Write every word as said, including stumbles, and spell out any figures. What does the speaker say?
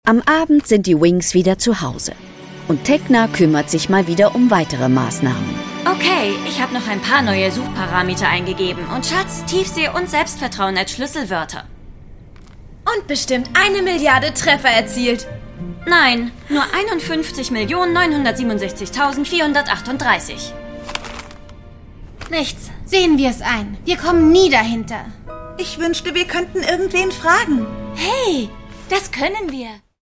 Am Abend sind die Wings wieder zu Hause. Und Tekna kümmert sich mal wieder um weitere Maßnahmen. Okay, ich habe noch ein paar neue Suchparameter eingegeben. Und Schatz, Tiefsee und Selbstvertrauen als Schlüsselwörter. Und bestimmt eine Milliarde Treffer erzielt. Nein, nur einundfünfzig Millionen neunhundertsiebenundsechzigtausendvierhundertachtunddreißig. Nichts. Sehen wir es ein. Wir kommen nie dahinter. Ich wünschte, wir könnten irgendwen fragen. Hey, das können wir.